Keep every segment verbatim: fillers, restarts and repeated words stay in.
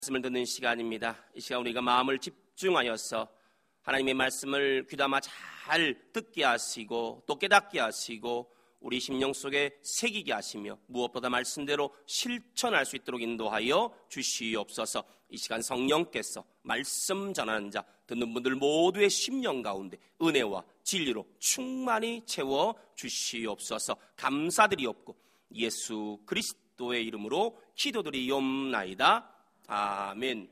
말씀을 듣는 시간입니다. 이 시간 우리가 마음을 집중하여서 하나님의 말씀을 귀담아 잘 듣게 하시고 또 깨닫게 하시고 우리 심령 속에 새기게 하시며 무엇보다 말씀대로 실천할 수 있도록 인도하여 주시옵소서. 이 시간 성령께서 말씀 전하는 자 듣는 분들 모두의 심령 가운데 은혜와 진리로 충만히 채워 주시옵소서. 감사드리옵고 예수 그리스도의 이름으로 기도드리옵나이다. 아멘.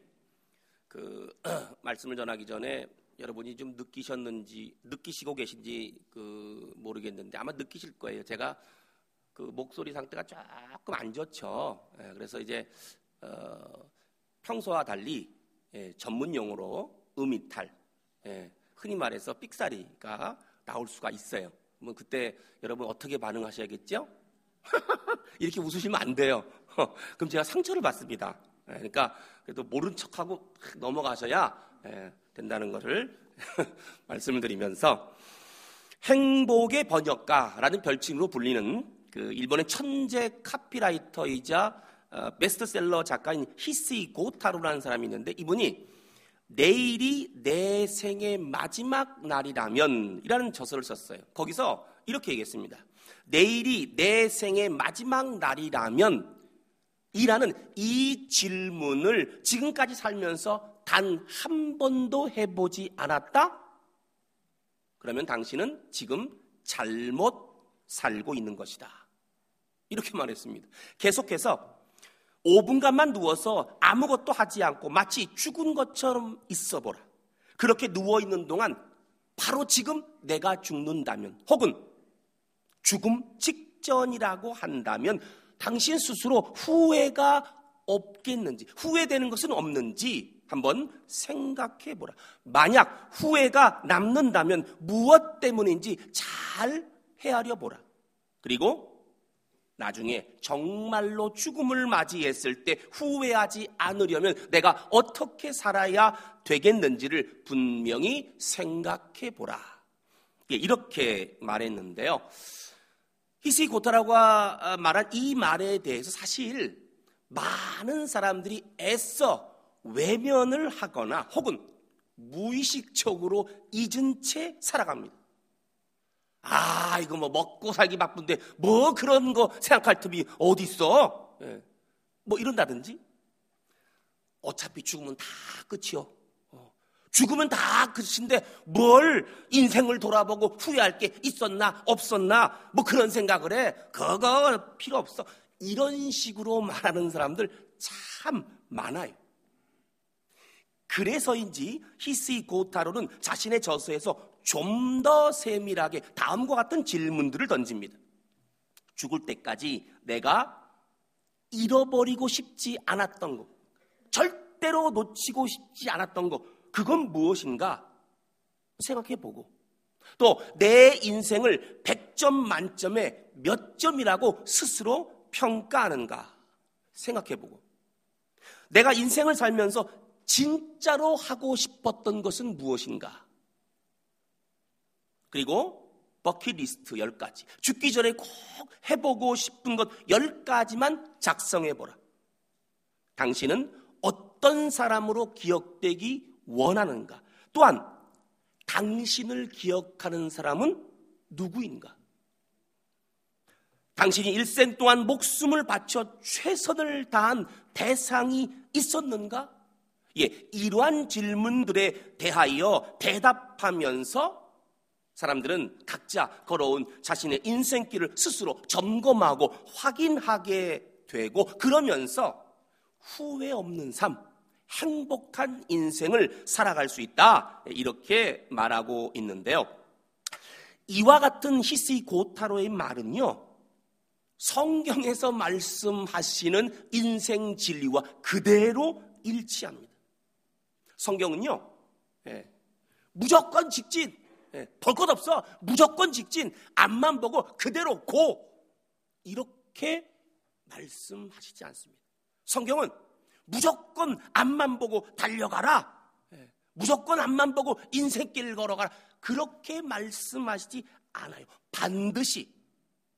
그 말씀을 전하기 전에 여러분이 좀 느끼셨는지 느끼시고 계신지 그 모르겠는데 아마 느끼실 거예요. 제가 그 목소리 상태가 조금 안 좋죠. 예, 그래서 이제 어, 평소와 달리 예, 전문 용어로 음이탈, 예, 흔히 말해서 삑사리가 나올 수가 있어요. 뭐 그때 여러분 어떻게 반응하셔야겠죠? 이렇게 웃으시면 안 돼요. 그럼 제가 상처를 받습니다. 그러니까 그래도 모른 척하고 넘어가셔야 된다는 것을 말씀을 드리면서 행복의 번역가라는 별칭으로 불리는 그 일본의 천재 카피라이터이자 베스트셀러 작가인 히스이 고타로라는 사람이 있는데 이분이 내일이 내 생의 마지막 날이라면 이라는 저서를 썼어요. 거기서 이렇게 얘기했습니다. 내일이 내 생의 마지막 날이라면 이라는 이 질문을 지금까지 살면서 단 한 번도 해보지 않았다? 그러면 당신은 지금 잘못 살고 있는 것이다. 이렇게 말했습니다. 계속해서 오 분간만 누워서 아무것도 하지 않고 마치 죽은 것처럼 있어보라. 그렇게 누워있는 동안 바로 지금 내가 죽는다면 혹은 죽음 직전이라고 한다면 당신 스스로 후회가 없겠는지, 후회되는 것은 없는지 한번 생각해 보라. 만약 후회가 남는다면 무엇 때문인지 잘 헤아려 보라. 그리고 나중에 정말로 죽음을 맞이했을 때 후회하지 않으려면 내가 어떻게 살아야 되겠는지를 분명히 생각해 보라. 이렇게 말했는데요. 히스이 고타로가 말한 이 말에 대해서 사실 많은 사람들이 애써 외면을 하거나 혹은 무의식적으로 잊은 채 살아갑니다. 아, 이거 뭐 먹고 살기 바쁜데 뭐 그런 거 생각할 틈이 어디 있어? 예. 뭐 이런다든지 어차피 죽으면 다 끝이요. 어. 죽으면 다 끝인데 뭘 인생을 돌아보고 후회할 게 있었나 없었나 뭐 그런 생각을 해. 그거 필요 없어. 이런 식으로 말하는 사람들 참 많아요. 그래서인지 히스이 고타로는 자신의 저서에서 좀 더 세밀하게 다음과 같은 질문들을 던집니다. 죽을 때까지 내가 잃어버리고 싶지 않았던 것, 절대로 놓치고 싶지 않았던 것, 그건 무엇인가 생각해보고 또 내 인생을 백 점 만점에 몇 점이라고 스스로 평가하는가 생각해보고 내가 인생을 살면서 진짜로 하고 싶었던 것은 무엇인가? 그리고 버킷리스트 열 가지. 죽기 전에 꼭 해보고 싶은 것 열 가지만 작성해보라. 당신은 어떤 사람으로 기억되기 원하는가? 또한 당신을 기억하는 사람은 누구인가? 당신이 일생 동안 목숨을 바쳐 최선을 다한 대상이 있었는가? 예, 이러한 질문들에 대하여 대답하면서 사람들은 각자 걸어온 자신의 인생길을 스스로 점검하고 확인하게 되고 그러면서 후회 없는 삶, 행복한 인생을 살아갈 수 있다. 이렇게 말하고 있는데요. 이와 같은 히스이 고타로의 말은요. 성경에서 말씀하시는 인생 진리와 그대로 일치합니다. 성경은요, 예, 무조건 직진, 예, 볼 것 없어, 무조건 직진, 앞만 보고 그대로 고 이렇게 말씀하시지 않습니다. 성경은 무조건 앞만 보고 달려가라, 예, 무조건 앞만 보고 인생길 걸어가라 그렇게 말씀하시지 않아요. 반드시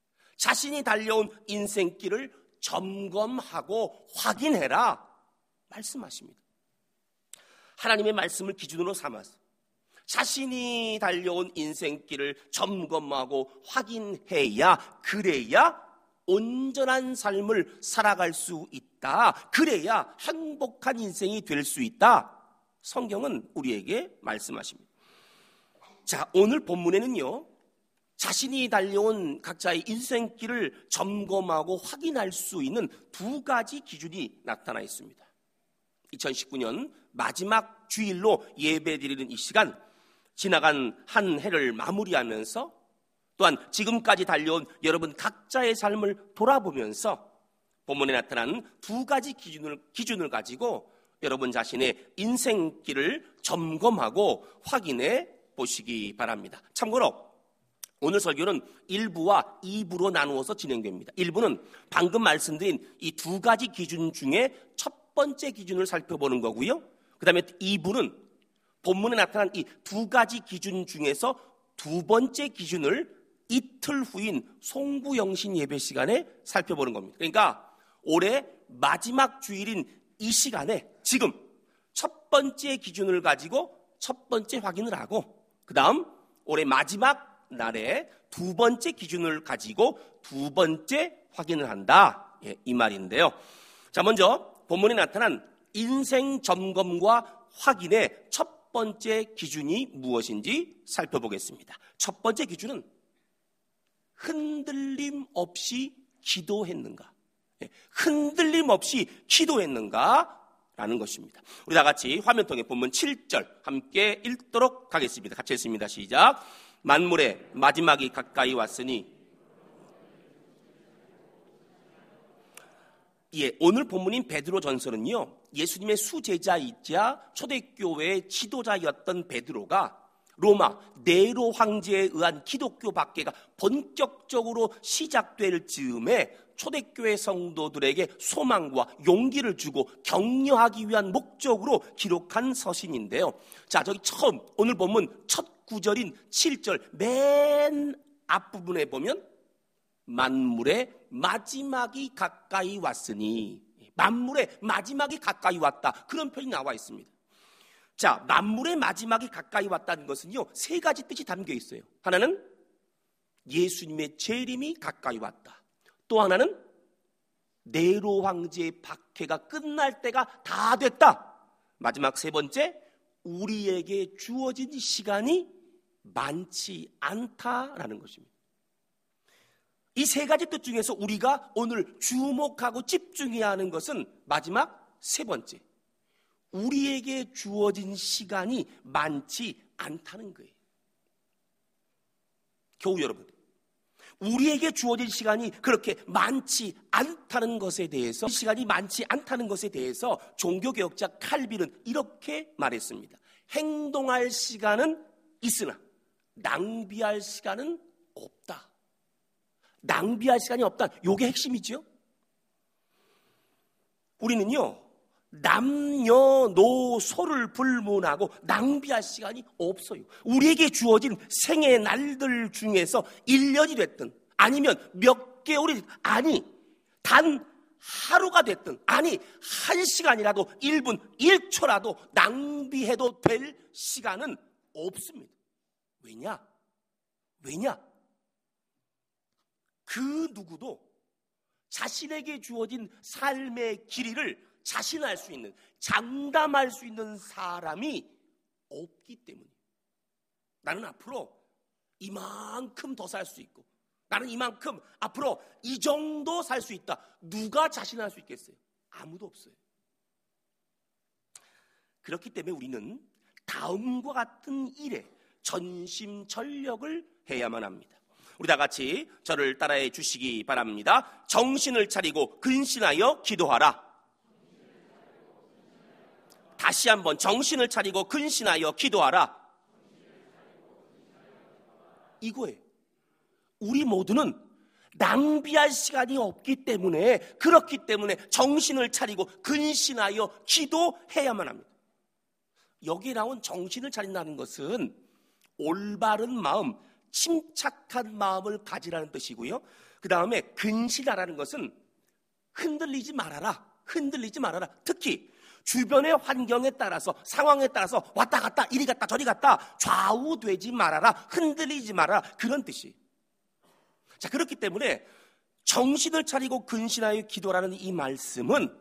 자신이 달려온 인생길을 점검하고 확인해라. 말씀하십니다. 하나님의 말씀을 기준으로 삼아서 자신이 달려온 인생길을 점검하고 확인해야, 그래야 온전한 삶을 살아갈 수 있다. 그래야 행복한 인생이 될 수 있다. 성경은 우리에게 말씀하십니다. 자, 오늘 본문에는요, 자신이 달려온 각자의 인생길을 점검하고 확인할 수 있는 두 가지 기준이 나타나 있습니다. 이천십구 년 마지막 주일로 예배드리는 이 시간, 지나간 한 해를 마무리하면서 또한 지금까지 달려온 여러분 각자의 삶을 돌아보면서 본문에 나타난 두 가지 기준을, 기준을 가지고 여러분 자신의 인생길을 점검하고 확인해 보시기 바랍니다. 참고로 오늘 설교는 일 부와 이 부로 나누어서 진행됩니다. 일 부는 방금 말씀드린 이 두 가지 기준 중에 첫 번째 기준을 살펴보는 거고요. 그 다음에 이 부는 본문에 나타난 이 두 가지 기준 중에서 두 번째 기준을 이틀 후인 송구영신 예배 시간에 살펴보는 겁니다. 그러니까 올해 마지막 주일인 이 시간에 지금 첫 번째 기준을 가지고 첫 번째 확인을 하고, 그 다음 올해 마지막 날에 두 번째 기준을 가지고 두 번째 확인을 한다. 예, 이 말인데요. 자, 먼저 본문에 나타난 인생 점검과 확인의 첫 번째 기준이 무엇인지 살펴보겠습니다. 첫 번째 기준은 흔들림 없이 기도했는가? 예, 흔들림 없이 기도했는가? 라는 것입니다. 우리 다 같이 화면통에 본문 칠 절 함께 읽도록 하겠습니다. 같이 읽습니다. 시작. 만물의 마지막이 가까이 왔으니. 예, 오늘 본문인 베드로 전서는요, 예수님의 수제자이자 초대교회의 지도자였던 베드로가 로마 네로 황제에 의한 기독교 박해가 본격적으로 시작될 즈음에 초대교회 성도들에게 소망과 용기를 주고 격려하기 위한 목적으로 기록한 서신인데요. 자, 저기 처음 오늘 본문 첫 구절인 칠 절 맨 앞부분에 보면 만물의 마지막이 가까이 왔으니, 만물의 마지막이 가까이 왔다, 그런 표현이 나와 있습니다. 자, 만물의 마지막이 가까이 왔다는 것은요, 세 가지 뜻이 담겨 있어요. 하나는 예수님의 재림이 가까이 왔다. 또 하나는 네로 황제의 박해가 끝날 때가 다 됐다. 마지막 세 번째, 우리에게 주어진 시간이 많지 않다라는 것입니다. 이 세 가지 뜻 중에서 우리가 오늘 주목하고 집중해야 하는 것은 마지막 세 번째, 우리에게 주어진 시간이 많지 않다는 거예요. 교우 여러분, 우리에게 주어진 시간이 그렇게 많지 않다는 것에 대해서, 시간이 많지 않다는 것에 대해서 종교개혁자 칼빈은 이렇게 말했습니다. 행동할 시간은 있으나 낭비할 시간은 없다. 낭비할 시간이 없다. 이게 핵심이죠. 우리는요, 남녀노소를 불문하고 낭비할 시간이 없어요. 우리에게 주어진 생의 날들 중에서 일 년이 됐든 아니면 몇 개월이 됐든, 아니 단 하루가 됐든, 아니 한 시간이라도 일 분 일 초라도 낭비해도 될 시간은 없습니다. 왜냐? 왜냐? 그 누구도 자신에게 주어진 삶의 길이를 자신할 수 있는, 장담할 수 있는 사람이 없기 때문이에요. 나는 앞으로 이만큼 더 살 수 있고, 나는 이만큼 앞으로 이 정도 살 수 있다. 누가 자신할 수 있겠어요? 아무도 없어요. 그렇기 때문에 우리는 다음과 같은 일에 전심전력을 해야만 합니다. 우리 다 같이 저를 따라해 주시기 바랍니다. 정신을 차리고 근신하여 기도하라. 다시 한번 정신을 차리고 근신하여 기도하라. 이거예요. 우리 모두는 낭비할 시간이 없기 때문에, 그렇기 때문에 정신을 차리고 근신하여 기도해야만 합니다. 여기에 나온 정신을 차린다는 것은 올바른 마음, 침착한 마음을 가지라는 뜻이고요. 그 다음에 근신하라는 것은 흔들리지 말아라. 흔들리지 말아라. 특히 주변의 환경에 따라서, 상황에 따라서 왔다 갔다 이리 갔다 저리 갔다 좌우되지 말아라, 흔들리지 말아라, 그런 뜻이. 자, 그렇기 때문에 정신을 차리고 근신하여 기도라는 이 말씀은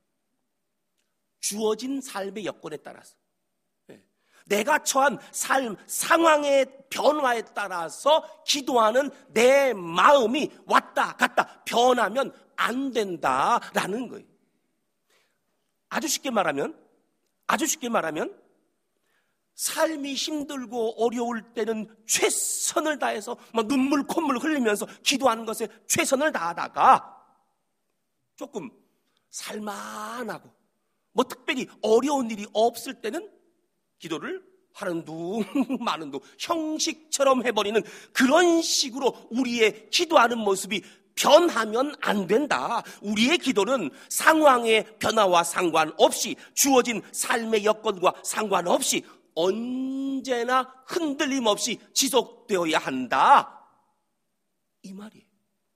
주어진 삶의 여건에 따라서, 내가 처한 삶, 상황의 변화에 따라서 기도하는 내 마음이 왔다 갔다 변하면 안 된다라는 거예요. 아주 쉽게 말하면, 아주 쉽게 말하면 삶이 힘들고 어려울 때는 최선을 다해서 막 눈물 콧물 흘리면서 기도하는 것에 최선을 다하다가 조금 살만하고 뭐 특별히 어려운 일이 없을 때는 기도를 하는 둥 마는 둥 형식처럼 해버리는 그런 식으로 우리의 기도하는 모습이 변하면 안 된다. 우리의 기도는 상황의 변화와 상관없이, 주어진 삶의 여건과 상관없이 언제나 흔들림 없이 지속되어야 한다, 이 말이에요.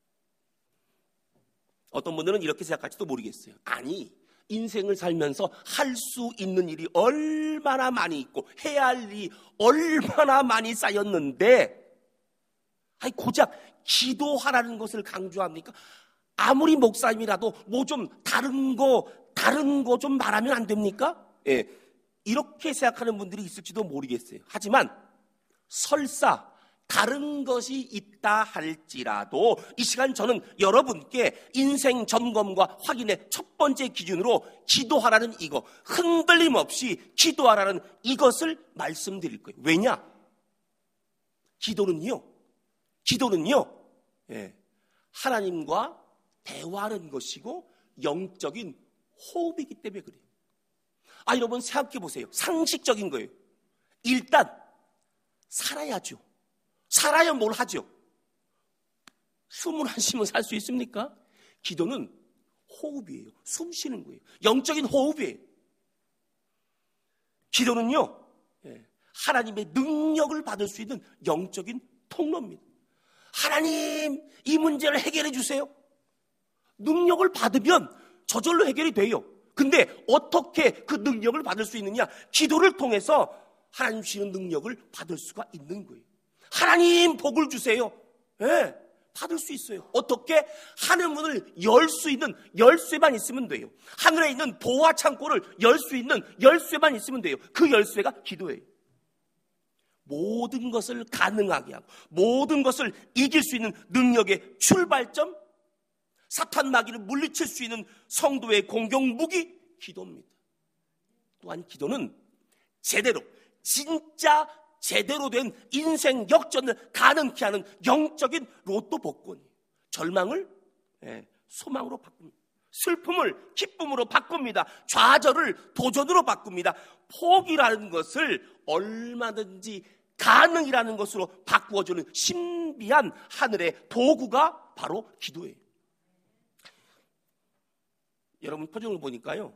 어떤 분들은 이렇게 생각할지도 모르겠어요. 아니, 인생을 살면서 할 수 있는 일이 얼마나 많이 있고 해야 할 일이 얼마나 많이 쌓였는데 아니 고작 기도하라는 것을 강조합니까? 아무리 목사님이라도 뭐 좀 다른 거 다른 거 좀 말하면 안 됩니까? 예, 이렇게 생각하는 분들이 있을지도 모르겠어요. 하지만 설사 다른 것이 있다 할지라도 이 시간 저는 여러분께 인생 점검과 확인의 첫 번째 기준으로 기도하라는 이거, 흔들림 없이 기도하라는 이것을 말씀드릴 거예요. 왜냐? 기도는요, 기도는요, 예, 하나님과 대화하는 것이고 영적인 호흡이기 때문에 그래요. 아, 여러분 생각해 보세요. 상식적인 거예요. 일단 살아야죠. 살아야 뭘 하죠? 숨을 안 쉬면 살 수 있습니까? 기도는 호흡이에요. 숨 쉬는 거예요. 영적인 호흡이에요. 기도는요, 하나님의 능력을 받을 수 있는 영적인 통로입니다. 하나님, 이 문제를 해결해 주세요. 능력을 받으면 저절로 해결이 돼요. 근데 어떻게 그 능력을 받을 수 있느냐? 기도를 통해서 하나님 주시는 능력을 받을 수가 있는 거예요. 하나님 복을 주세요. 네, 받을 수 있어요. 어떻게? 하늘 문을 열 수 있는 열쇠만 있으면 돼요. 하늘에 있는 보화 창고를 열 수 있는 열쇠만 있으면 돼요. 그 열쇠가 기도예요. 모든 것을 가능하게 하고 모든 것을 이길 수 있는 능력의 출발점, 사탄 마귀를 물리칠 수 있는 성도의 공격 무기, 기도입니다. 또한 기도는 제대로, 진짜 제대로 된 인생 역전을 가능케 하는 영적인 로또 복권이에요. 절망을 소망으로 바꿉니다. 슬픔을 기쁨으로 바꿉니다. 좌절을 도전으로 바꿉니다. 포기라는 것을 얼마든지 가능이라는 것으로 바꾸어주는 신비한 하늘의 도구가 바로 기도예요. 여러분 표정을 보니까요,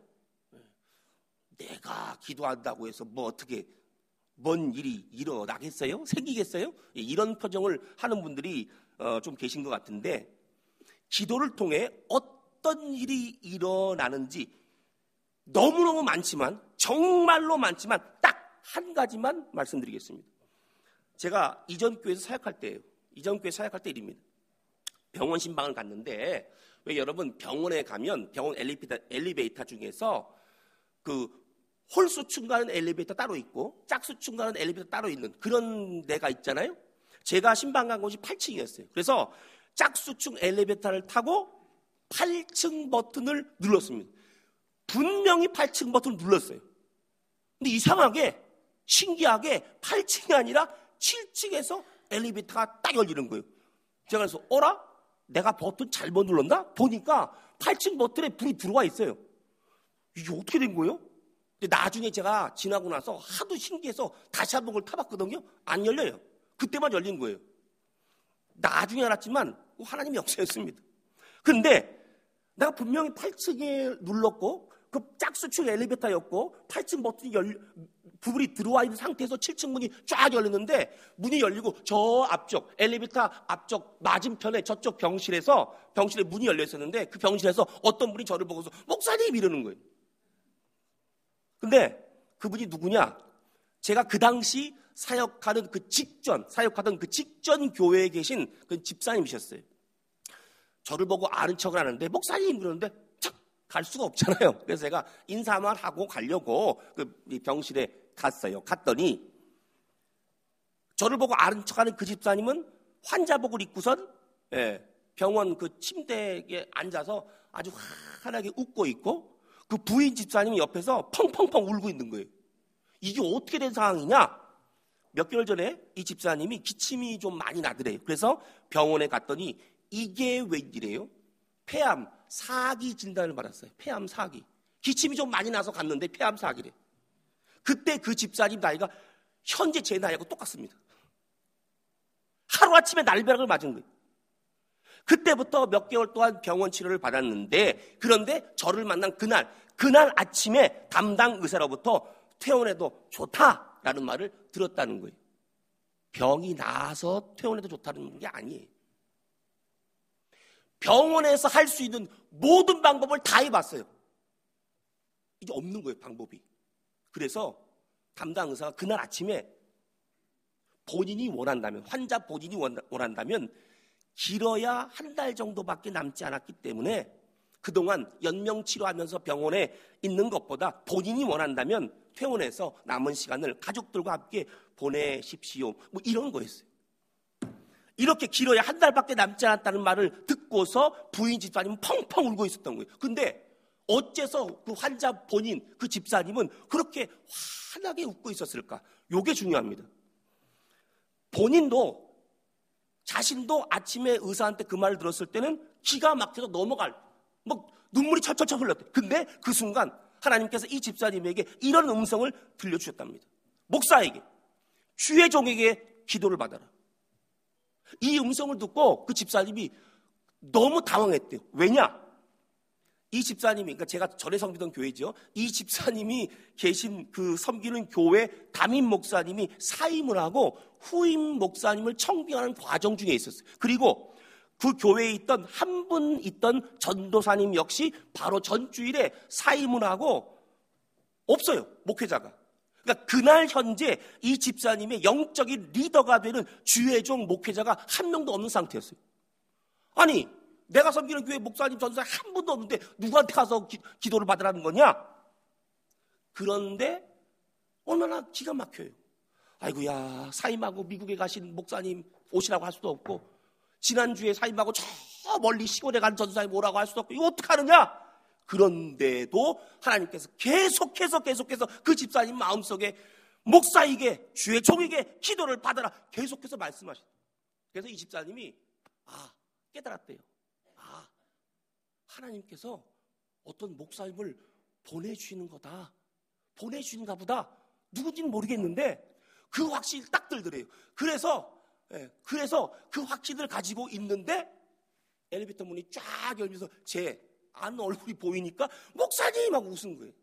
내가 기도한다고 해서 뭐 어떻게 뭔 일이 일어나겠어요? 생기겠어요? 이런 표정을 하는 분들이 좀 계신 것 같은데, 기도를 통해 어떤 일이 일어나는지 너무너무 많지만, 정말로 많지만 딱 한 가지만 말씀드리겠습니다. 제가 이전 교회에서 사역할 때예요. 이전 교회 사역할 때 일입니다. 병원 신방을 갔는데, 왜 여러분 병원에 가면 병원 엘리베이터, 엘리베이터 중에서 그 홀수층 가는 엘리베이터 따로 있고 짝수층 가는 엘리베이터 따로 있는 그런 데가 있잖아요. 제가 신방 간 곳이 팔 층이었어요. 그래서 짝수층 엘리베이터를 타고 팔 층 버튼을 눌렀습니다. 분명히 팔 층 버튼을 눌렀어요. 근데 이상하게 신기하게 팔 층이 아니라 칠 층에서 엘리베이터가 딱 열리는 거예요. 제가 그래서 어라? 내가 버튼 잘못 눌렀나? 보니까 팔 층 버튼에 불이 들어와 있어요. 이게 어떻게 된 거예요? 근데 나중에 제가 지나고 나서 하도 신기해서 다시 한번 그걸 타봤거든요. 안 열려요. 그때만 열린 거예요. 나중에 알았지만 하나님의 역사였습니다. 근데 내가 분명히 팔 층에 눌렀고 그 짝수층 엘리베이터였고 팔 층 버튼이 열, 불이 들어와 있는 상태에서 칠 층 문이 쫙 열렸는데, 문이 열리고 저 앞쪽 엘리베이터 앞쪽 맞은편에 저쪽 병실에서 병실에 문이 열려 있었는데, 그 병실에서 어떤 분이 저를 보고서 목사님 이러는 거예요. 근데 그분이 누구냐? 제가 그 당시 사역하는 그 직전, 사역하던 그 직전 교회에 계신 그 집사님이셨어요. 저를 보고 아는 척을 하는데 목사님 그러는데 참 갈 수가 없잖아요. 그래서 제가 인사만 하고 가려고 그 병실에 갔어요. 갔더니 저를 보고 아는 척하는 그 집사님은 환자복을 입고선 예, 병원 그 침대에 앉아서 아주 환하게 웃고 있고 그 부인 집사님이 옆에서 펑펑펑 울고 있는 거예요. 이게 어떻게 된 상황이냐? 몇 개월 전에 이 집사님이 기침이 좀 많이 나더래요. 그래서 병원에 갔더니 이게 웬일이에요? 폐암 사기 진단을 받았어요. 폐암 사기. 기침이 좀 많이 나서 갔는데 폐암 사기래. 그때 그 집사님 나이가 현재 제 나이하고 똑같습니다. 하루아침에 날벼락을 맞은 거예요. 그때부터 몇 개월 동안 병원 치료를 받았는데 그런데 저를 만난 그날 그날 아침에 담당 의사로부터 퇴원해도 좋다라는 말을 들었다는 거예요. 병이 나아서 퇴원해도 좋다는 게 아니에요. 병원에서 할 수 있는 모든 방법을 다 해봤어요. 이제 없는 거예요, 방법이. 그래서 담당 의사가 그날 아침에 본인이 원한다면, 환자 본인이 원한다면 길어야 한 달 정도밖에 남지 않았기 때문에 그동안 연명치료하면서 병원에 있는 것보다 본인이 원한다면 퇴원해서 남은 시간을 가족들과 함께 보내십시오. 뭐 이런 거였어요. 이렇게 길어야 한 달밖에 남지 않았다는 말을 듣고서 부인 집사님은 펑펑 울고 있었던 거예요. 근데 어째서 그 환자 본인, 그 집사님은 그렇게 환하게 웃고 있었을까? 이게 중요합니다. 본인도 자신도 아침에 의사한테 그 말을 들었을 때는 기가 막혀서 넘어갈, 뭐 눈물이 철철철 흘렀대. 근데 그 순간 하나님께서 이 집사님에게 이런 음성을 들려주셨답니다. 목사에게, 주의 종에게 기도를 받아라. 이 음성을 듣고 그 집사님이 너무 당황했대요. 왜냐? 이 집사님이, 그러니까 제가 전에 섬기던 교회죠. 이 집사님이 계신 그 섬기는 교회 담임 목사님이 사임을 하고 후임 목사님을 청빙하는 과정 중에 있었어요. 그리고 그 교회에 있던 한 분 있던 전도사님 역시 바로 전주일에 사임을 하고 없어요. 목회자가. 그러니까 그날 현재 이 집사님의 영적인 리더가 되는 주의종 목회자가 한 명도 없는 상태였어요. 아니, 내가 섬기는 교회 목사님, 전도사 한 분도 없는데 누구한테 가서 기, 기도를 받으라는 거냐? 그런데 얼마나 기가 막혀요. 아이고야, 사임하고 미국에 가신 목사님 오시라고 할 수도 없고 지난주에 사임하고 저 멀리 시골에 간 전도사님 오라고 할 수도 없고 이거 어떡하느냐? 그런데도 하나님께서 계속해서 계속해서 그 집사님 마음속에 목사에게 주의 종에게 기도를 받아라 계속해서 말씀하셨어요. 그래서 이 집사님이 아 깨달았대요. 아 하나님께서 어떤 목사님을 보내주시는 거다. 보내주시는가 보다. 누군지는 모르겠는데 그 확신이 딱 들더래요. 그래서 예, 그래서 그 확신을 가지고 있는데 엘리베이터 문이 쫙 열면서 제 안 얼굴이 보이니까 목사님 하고 웃은 거예요.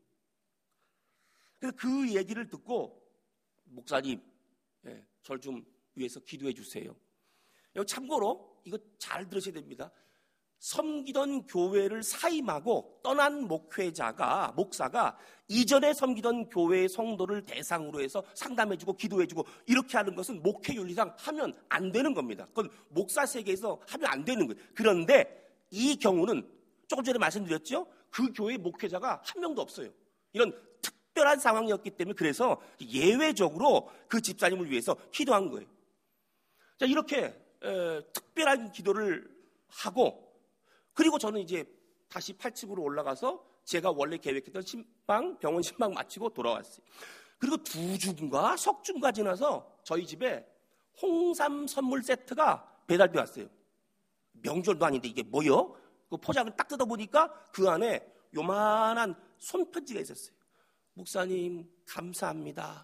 그래서 그 얘기를 듣고 목사님 예, 절 좀 위해서 기도해 주세요. 여기 참고로 이거 잘 들으셔야 됩니다. 섬기던 교회를 사임하고 떠난 목회자가 목사가 이전에 섬기던 교회의 성도를 대상으로 해서 상담해주고 기도해주고 이렇게 하는 것은 목회윤리상 하면 안 되는 겁니다. 그건 목사 세계에서 하면 안 되는 거예요. 그런데 이 경우는 조금 전에 말씀드렸죠. 그 교회 목회자가 한 명도 없어요. 이런 특별한 상황이었기 때문에 그래서 예외적으로 그 집사님을 위해서 기도한 거예요. 자, 이렇게 에, 특별한 기도를 하고 그리고 저는 이제 다시 팔 층으로 올라가서 제가 원래 계획했던 신방, 병원 신방 마치고 돌아왔어요. 그리고 두 주가 석 주가 지나서 저희 집에 홍삼 선물 세트가 배달돼 왔어요. 명절도 아닌데 이게 뭐요? 그 포장을 딱 뜯어보니까 그 안에 요만한 손편지가 있었어요. 목사님 감사합니다.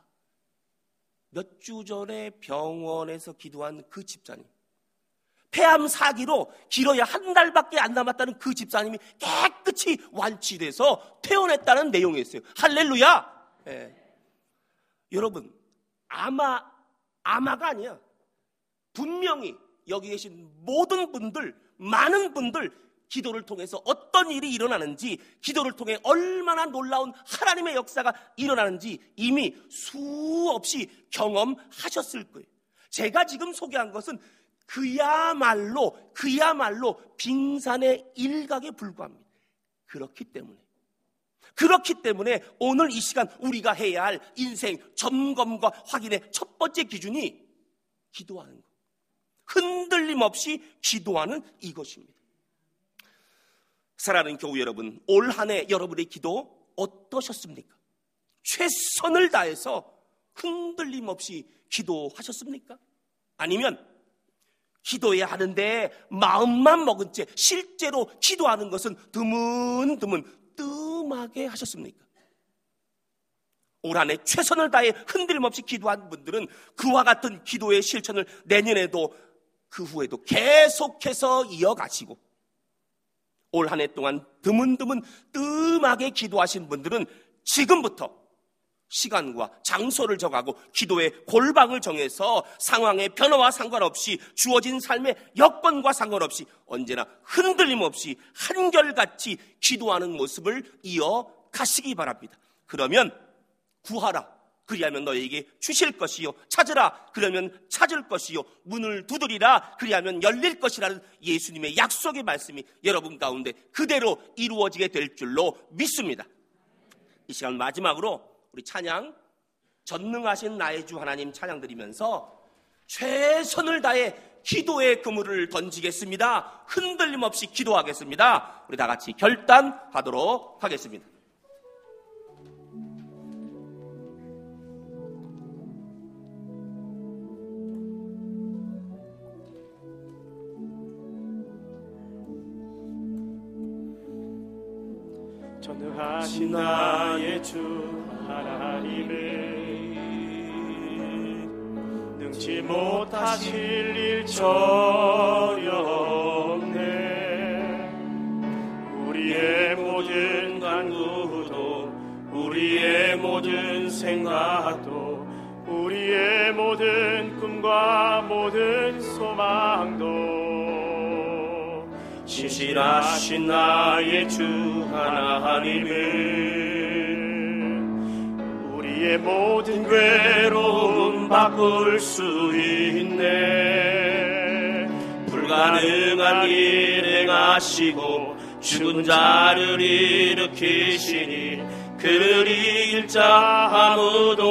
몇 주 전에 병원에서 기도한 그 집사님. 폐암 사기로 길어야 한 달밖에 안 남았다는 그 집사님이 깨끗이 완치돼서 퇴원했다는 내용이었어요. 할렐루야! 네. 여러분, 아마, 아마가 아니야. 분명히 여기 계신 모든 분들, 많은 분들 기도를 통해서 어떤 일이 일어나는지, 기도를 통해 얼마나 놀라운 하나님의 역사가 일어나는지 이미 수없이 경험하셨을 거예요. 제가 지금 소개한 것은 그야말로 그야말로 빙산의 일각에 불과합니다. 그렇기 때문에 그렇기 때문에 오늘 이 시간 우리가 해야 할 인생 점검과 확인의 첫 번째 기준이 기도하는 것, 흔들림 없이 기도하는 이것입니다. 사랑하는 교우 여러분, 올 한 해 여러분의 기도 어떠셨습니까? 최선을 다해서 흔들림 없이 기도하셨습니까? 아니면 기도해야 하는데 마음만 먹은 채 실제로 기도하는 것은 드문드문 뜸하게 하셨습니까? 올 한 해 최선을 다해 흔들림 없이 기도한 분들은 그와 같은 기도의 실천을 내년에도 그 후에도 계속해서 이어가시고, 올 한 해 동안 드문드문 뜸하게 기도하신 분들은 지금부터 시간과 장소를 정하고 기도의 골방을 정해서 상황의 변화와 상관없이, 주어진 삶의 여건과 상관없이 언제나 흔들림 없이 한결같이 기도하는 모습을 이어가시기 바랍니다. 그러면 구하라, 그리하면 너에게 주실 것이요, 찾으라, 그러면 찾을 것이요, 문을 두드리라, 그리하면 열릴 것이라는 예수님의 약속의 말씀이 여러분 가운데 그대로 이루어지게 될 줄로 믿습니다. 이 시간 마지막으로 우리 찬양, 전능하신 나의 주 하나님 찬양 드리면서 최선을 다해 기도의 그물을 던지겠습니다. 흔들림 없이 기도하겠습니다. 우리 다 같이 결단하도록 하겠습니다. 전능하신 나의 주 하나님을 능치 못하실 일 전혀 없네. 우리의 모든 간구도, 우리의 모든 생각도, 우리의 모든 꿈과 모든 소망도 신실하신 나의 주 하나님을 우리의 모든 괴로움 바꿀 수 있네. 불가능한 일 행하시고 죽은 자를 일으키시니 그를 이길 자 아무도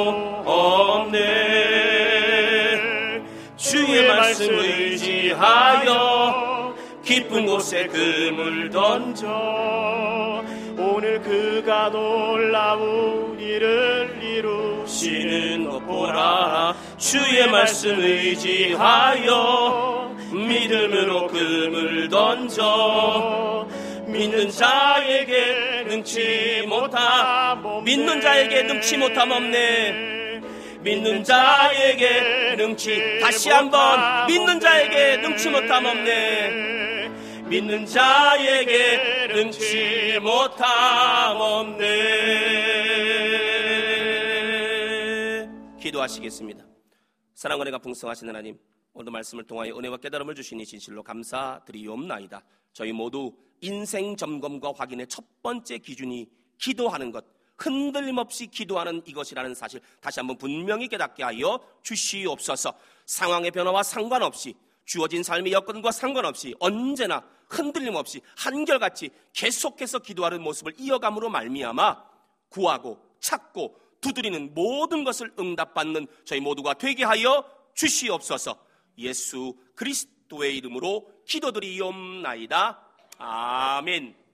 없네. 주의 말씀 의지하여 깊은 곳에 그물 던져 오늘 그가 놀라운 일을 이루시는 것 보라. 주의 말씀 의지하여 믿음으로 그물 던져 믿는 자에게 능치 못함, 믿는 자에게 능치 못함 없네. 믿는 자에게 능치, 다시 한번 믿는 자에게 능치 못함 없네. 믿는 자에게 능치 못함 없네. 기도하시겠습니다. 사랑과 은혜가 풍성하신 하나님, 오늘 말씀을 통하여 은혜와 깨달음을 주시니 진실로 감사드리옵나이다. 저희 모두 인생 점검과 확인의 첫 번째 기준이 기도하는 것, 흔들림 없이 기도하는 이것이라는 사실 다시 한번 분명히 깨닫게 하여 주시옵소서. 상황의 변화와 상관없이, 주어진 삶의 여건과 상관없이 언제나 흔들림 없이 한결같이 계속해서 기도하는 모습을 이어감으로 말미암아 구하고 찾고 두드리는 모든 것을 응답받는 저희 모두가 되게 하여 주시옵소서. 예수 그리스도의 이름으로 기도드리옵나이다. 아멘.